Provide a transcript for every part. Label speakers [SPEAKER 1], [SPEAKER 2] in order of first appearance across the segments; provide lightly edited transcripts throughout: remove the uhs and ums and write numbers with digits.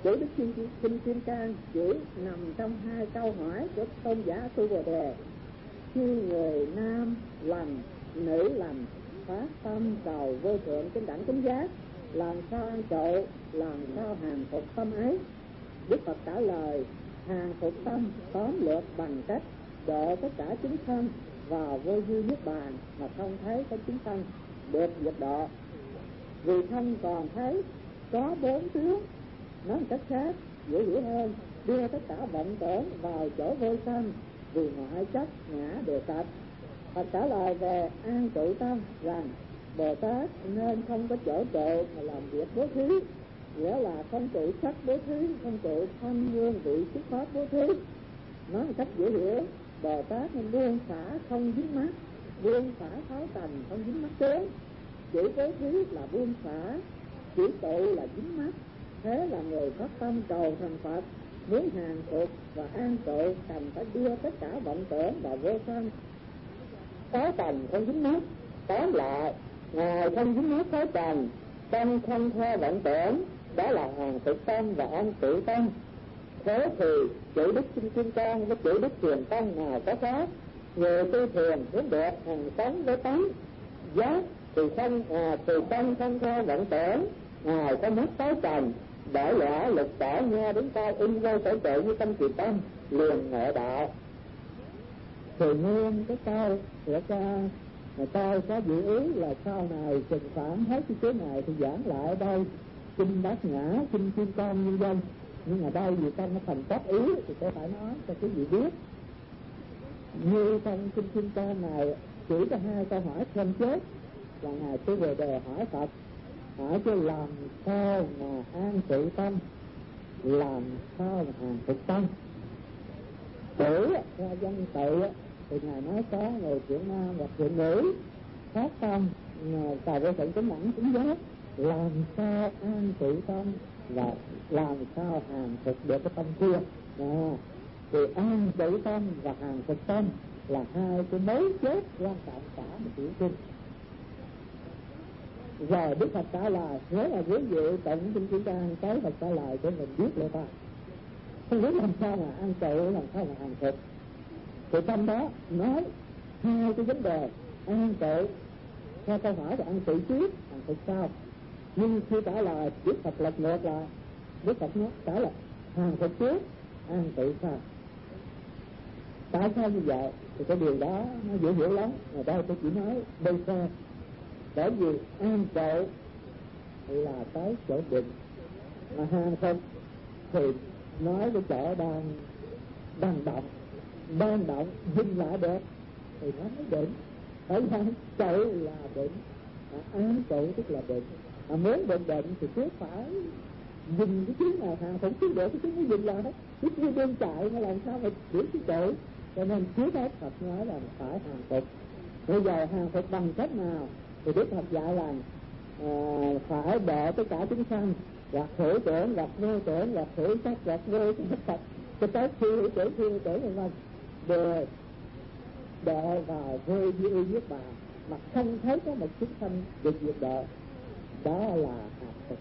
[SPEAKER 1] Chữ Đức Kinh Kim Cang chỉ nằm trong hai câu hỏi của tôn giả Tu Bồ Đề. Khi người nam lành, nữ lành, phát tâm cầu vô thượng chánh đẳng chánh giác, làm sao an trụ, làm sao hàng phục tâm ấy? Đức Phật trả lời: hàng phục tâm tóm lược bằng cách độ tất cả chúng sanh vào vô vi niết bàn mà không thấy có chúng sanh được diệt độ. Vì không còn thấy có bốn tướng, nói một cách khác dễ hiểu hơn, đưa tất cả vọng tưởng vào chỗ vô sanh, vì ngoại chất ngã đều sạch. Phật trả lời về an trụ tâm rằng Bồ Tát nên không có chỗ trụ mà làm việc bố thí, nghĩa là không trụ sắc bố thí, không trụ thanh hương vị xuất pháp bố thí. Nói một cách dễ hiểu, Bồ Tát nên buông xả không dính mắc, buông xả tháo tành không dính mắc tướng. Chỉ bố thí là buông xả, chỉ tụ là dính mắc. Thế là người phát tâm cầu thành Phật, muốn hàng phục và an trụ cần phải đưa tất cả vọng tưởng vào vô sanh, có trần không dính mắc. Tóm lại, Ngài không dính mắc có trần, tâm không theo vọng tưởng, đó là hàng phục tâm và an trụ tâm. Thế thì chữ Đức Kinh Kim Cang với chữ Đức Thiền Tông nào có khác? Người tu thiền muốn được hàng sống với tánh giác thì không từ tâm không theo vọng tưởng, Ngài có mất tới trần. Bởi lẽ lục tỏ nghe đến tai in vô sở trụ như tâm kỳ tâm liền ngộ đạo. Thì nguyên cái câu của người ta có dự ý là sau này trừng phản hết cái chỗ này thì giảng lại đây kinh Bát Nhã, kinh Kim Cang nhân dân. Nhưng mà đây vì trong nó thành tác ý thì tôi phải nói cho quý vị biết. Như trong kinh Kim Cang này chỉ có hai câu hỏi then chốt là Ngài Tu Bồ Đề hỏi Phật, hỏi cho làm sao mà an trụ tâm, làm sao mà hàng phục tâm. Tử ra dân tự thì Ngài nói có người chuyện nam và chuyện nữ phát tâm cầu vô thượng chánh đẳng chánh giác, làm sao an trụ tâm và làm sao hàng phục được cái tâm kia. Thì an trụ tâm và hàng phục tâm là hai cái mấu chốt quan trọng cả một tiểu kinh. Rồi Đức Phật trả lời, nếu là quý vị tận kinh Kim Cang cái Phật trả lời để mình biết lại ta, không biết làm sao mà an trụ, làm sao mà hàng phục. Thì trong đó nói hai cái vấn đề an trụ theo câu hỏi là an trụ trước, hàng phục sau. Nhưng khi trả lời Đức Phật lật ngược lại, Đức Phật nói trả lời hàng phục trước, an trụ sau. Tại sao như vậy? Thì cái điều đó nó dễ hiểu lắm. Ở đây tôi chỉ nói đơn sơ. Bởi vì an trụ là tới chỗ định, mà hàng phục thì nói cái chỗ đang động dừng lại được thì nó mới định. Bởi vì trụ là định, an trụ tức là định. Mà muốn định thì trước phải dừng cái chuyến nào hàng phục trước được, cái chuyến mới dừng lại đó. Chứ như đêm chạy nó làm sao mà giữ cái trụ. Cho nên trước hết Phật nói là phải hàng phục. Bây giờ hàng phục bằng cách nào? Thì Đức Phật dạy là phải độ tất cả chúng sanh, hoặc hữu tưởng, hoặc vô tưởng, hoặc hữu sắc, hoặc vô sắc, cho tới khi hữu tưởng vân vân, đều độ vào vô vi niết bàn mà không thấy có một chúng sanh được diệt độ. Đó là hàng phục.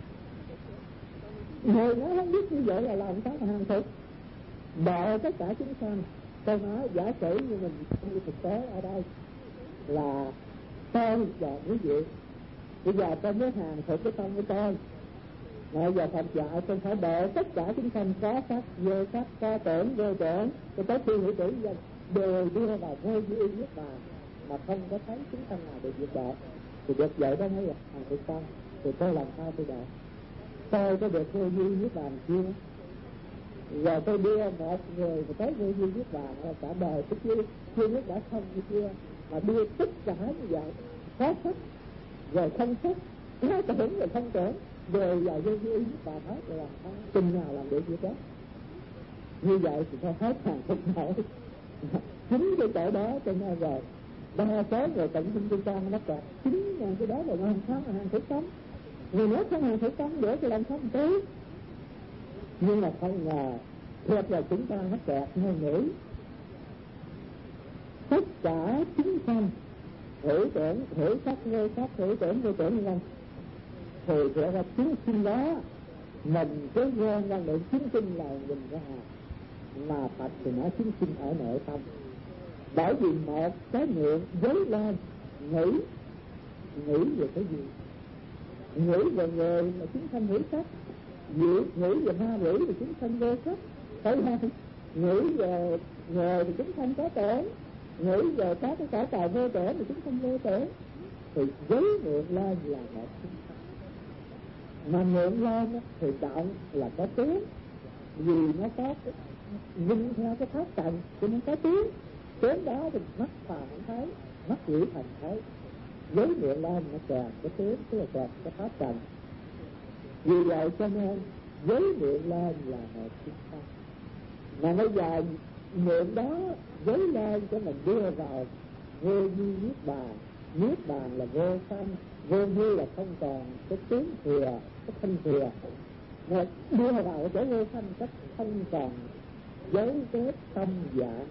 [SPEAKER 1] Người nó không biết như vậy là làm sao mà hàng phục độ tất cả chúng sanh. Tôi nói giả sử như mình như thực tế ở đây là tôi và quý vị, bây giờ tôi mới hàng phục cái tâm của tôi. Bây giờ Phật dạy tôi phải độ tất cả chúng sanh có sắc, có tưởng, vô tưởng, cho tới khi hữu tưởng dân đều đưa vào vô vi niết bàn mà không có thấy chúng sanh nào được diệt độ. Thì được vậy đó mới là hàng phục tâm. Thì tôi làm sao tôi độ? Tôi có được vô vi niết bàn chưa? Giờ tôi đưa một người mà tới vô vi niết bàn là cả đời tôi chưa biết đã xong như chưa, mà đưa tất cả như vậy, có sắc rồi không sắc, có tưởng rồi không tưởng, đều vào vô vi niết bàn hết, rồi làm sao chừng nào làm được việc đó? Như vậy thì tôi hết hàng phục nổi. Chính cái chỗ đó cho nên rồi đa số người tận sinh tư trang nó kẹt chính là cái đó, rồi làm sao mà hàng phục tâm. Người nói không hàng phục tâm được thì làm sao mà tới. Nhưng mà không ngờ thiệt là chúng ta nó kẹt ngôn ngữ tất cả chúng sanh hữu tưởng, hữu sắc, vô sắc, hữu tưởng, vô tưởng như vậy. Thì thiệt là chúng sinh đó mình cứ ghen năng lượng chính sinh là nhìn ra, mà Phật thì nói chính sinh ở nội tâm. Bởi vì một cái niệm dấy lên, nghĩ về cái gì? Nghĩ về người mà chúng sanh hữu sắc, nghĩ về ma quỷ thì chúng sanh vô sắc, phải không? Nghĩ về người thì chúng sanh có tổn, nghĩ về các cái cõi trời vô tổn thì chúng sanh vô tổn. Thì giấy niệm lên là một chúng sanh, mà niệm lên thì động là có tiếng, vì nó có nhưng theo cái pháp trần thì nó có tiếng đó thì mắt phàm không thấy, mắt quỷ thần thấy. Giấy niệm lên nó kèm cái tiếng, tức là kèm cái pháp trần. Vì vậy cho nên giấy niệm lên là một chúng sanh. Mà bây giờ niệm đó giấy lên cho mình đưa vào vô vi niết bàn. Niết bàn là vô sanh, vô vi là không còn cái tiếng thừa, cái thanh thừa. Mà đưa vào cái chỗ vô sanh cách không còn dấu vết tâm dạng.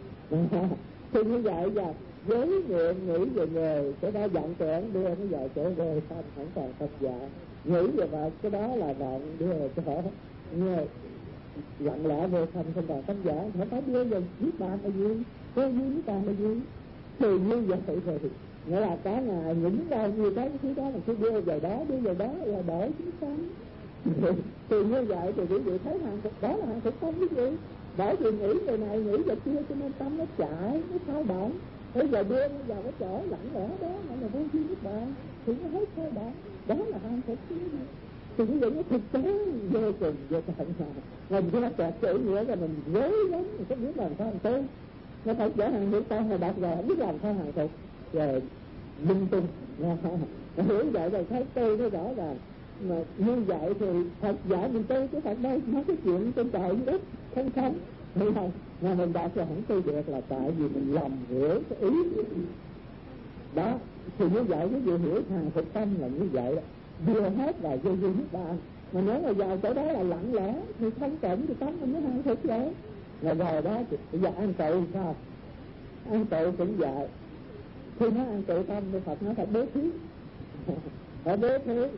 [SPEAKER 1] Thì như vậy là giấy niệm nghĩ về người, cái đó vọng tưởng đưa nó vào chỗ vô sanh không còn tâm dạng. Nghĩ về vật, cái đó là vọng đưa vào chỗ người lặng lẽ vô sanh không còn tâm dạng. Không phải đưa về niết bàn là gì, vô vi niết bàn là gì? Thì như vậy rồi nghĩa là cả ngày những bao nhiêu cái thứ đó là cứ đưa về đó là đổi chúng sanh. Thì như vậy thì quý vị thấy hàng thực đó là hàng thực không quý vị. Bởi vì nghĩ người này nghĩ về kia cho nên tâm nó chạy, nó thao động. Bây giờ đưa nó vào cái chỗ lặng lẽ đó là vô vi niết bàn thì nó hết thao động. Đó là hàng thực chứ. Thì như vậy nó thực tế vô cùng vô tận mà. Mình cứ kẹt chữ nghĩa là mình dối lắm, mình không biết làm sao làm tu. Nó phải dễ hàng hiểu con mà đọc rồi không biết làm sao hàng thực. Rồi minh tung hiểu vậy rồi thấy tôi nó rõ ràng. Mà như vậy thì Phật dạy mình tu, chứ Phật đây nói cái chuyện trên trời dưới đất không hiểu không? Mà mình đọc rồi không tu được là tại vì mình lầm hiểu cái ý đó. Thì như vậy quý vị hiểu hàng thực tâm là như vậy đó, đưa hết vào vô vi niết bàn. Mà nếu mà vào chỗ đó là lặng lẽ thì không cảnh thì tâm mình mới hàng thực vậy. Rồi đó thì bây giờ ăn trụ sao? Ăn trụ cũng vậy. Khi nó ăn trụ tâm thì Phật nói phải bố thí. Phải bố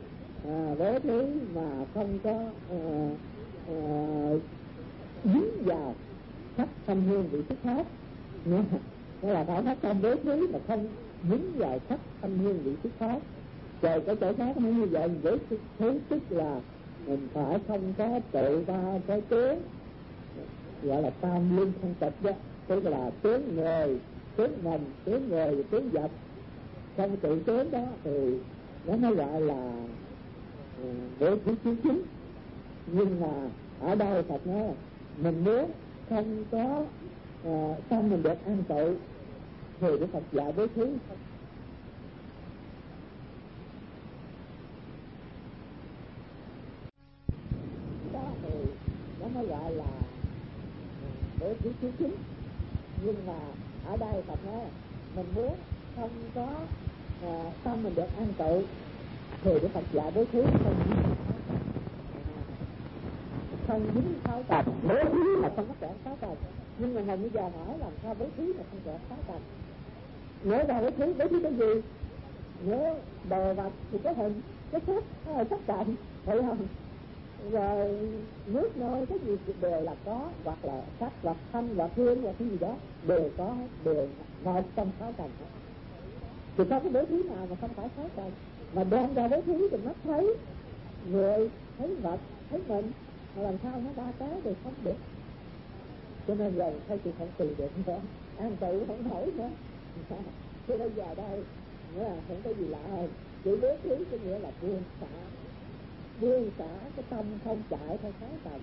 [SPEAKER 1] thí mà không có dính vào sắc thanh hương vị thức khác. Nghĩa là phải phát tâm bố thí mà không dính vào sắc thanh hương vị thức khác. Rồi cái chỗ khác nó như vậy, với thứ tức là mình phải không có tự ba cái tướng, gọi là tam liên không tịch đó, tức là tướng người, tướng mình, tướng người, tướng vật. Trong tự tướng đó thì nó mới gọi là bố thí chí chính. Nhưng mà ở đây Phật nói là mình muốn không có xong mình được an trụ thì Đức Phật dạy bố thí đó thì nó mới gọi là bố thí chí chính. Nhưng mà ở đây Phật nói mình muốn không có xong mình được an trụ thì Đức Phật dạy bố thí không dính sáu tầng. Bố thí là không có kẹt sáu tầng. Nhưng mà ngày bây giờ hỏi làm sao bố thí là không kẹt sáu tầng. Nếu ra bố thí cái gì? Nếu đồ vật thì cái hình, cái sắc tầng, phải không? Rồi nước nôi cái gì đều là có, hoặc là sắc, hoặc thanh, hoặc hương, hoặc cái gì đó đều có, đều một trong sáu tầng đó. Thì có cái bố thí nào mà không phải sáu tầng? Mà đem ra bố thí thì mắt thấy người, thấy vật, thấy mình, mà làm sao nó ba cái thì không được. Cho nên giờ thấy chị không từ được nữa, an trụ không nổi nữa. Thế bây giờ đây nghĩa là không có gì lạ hơn, chữ bố thí có nghĩa là buông xả cái tâm không chạy theo sáu tầng,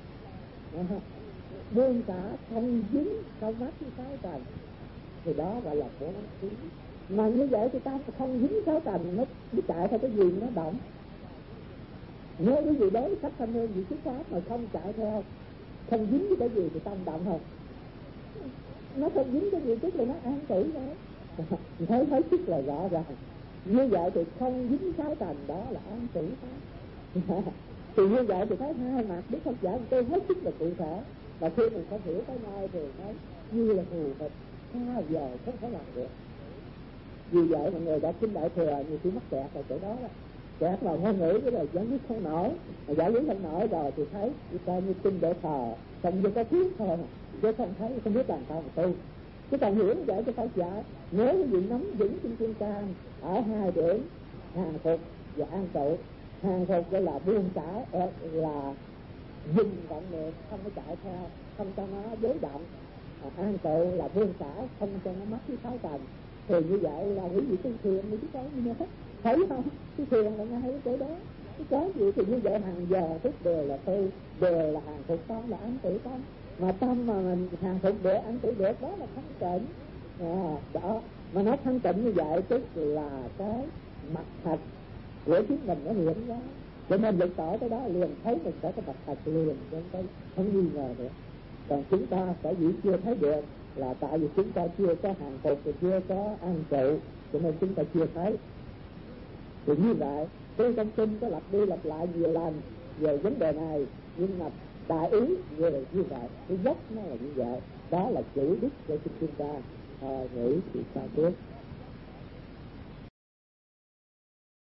[SPEAKER 1] buông xả không dính không mắc với sáu tầng, thì đó gọi là bố thí. Mà như vậy thì ta không dính sáu tầng, nó chạy theo cái gì nó động. Nếu cái gì đấy sắc thanh hương vị thức pháp mà không chạy theo, không dính với cái gì thì tâm động không? Nó không dính cái gì tức là nó an trụ thôi. Thấy tức là rõ ràng. Như vậy thì không dính sáu tầng đó là an trụ thôi. Thì như vậy thì thấy hai mặt Đức Phật dạy tôi hết sức là cụ thể. Mà khi mình không hiểu tới nơi thì nó như là phù hợp xa vời không thể làm được. Vì vậy mà người đã kinh Đại Thừa nhiều khi mắc kẹt ở chỗ đó đó. kẹt vào ngôn ngữ cái là giải quyết không nổi, mà giải quyết không nổi rồi thì thấy coi như tin để thờ, không như có biết thôi, chứ không thấy, không biết làm sao mà tu. Chứ còn hiểu để cho phải dạy, nếu cái gì nắm vững trên kim cang ở hai điểm hàng phục và an trụ. Hàng phục gọi là buông xả, là dừng vọng niệm, không có chạy theo, không cho nó dối động. An trụ là buông xả, không cho nó mất cái sáu trần. Thì như vậy là quý vị tu thiền mới biết có như thế, thấy không? Cái thiền là ngay cái chỗ đó. Cái gì thì như vậy hàng giờ tức đều là tu, đều là hàng phục tâm, là an trụ tâm. Mà tâm mà mình hàng phục được, an trụ được, đó là thanh tịnh. Đó, mà nó thanh tịnh như vậy tức là cái mặt thật của chính mình nó hiện ra. Cho nên lực tỏ tới đó liền thấy mình có cái mặt thật liền, không nghi ngờ nữa. Còn chúng ta sở dĩ chưa thấy được là tại vì chúng ta chưa có hàng phục, chưa có an trụ, cho nên chúng ta chưa thấy. Thì như vậy, tôi trong kinh có lặp đi lặp lại nhiều lần về vấn đề này, nhưng mà đại ý về như vậy, cái gốc nó là như vậy. Đó là chủ đích của chúng ta. Nghĩ thì sao tiếp.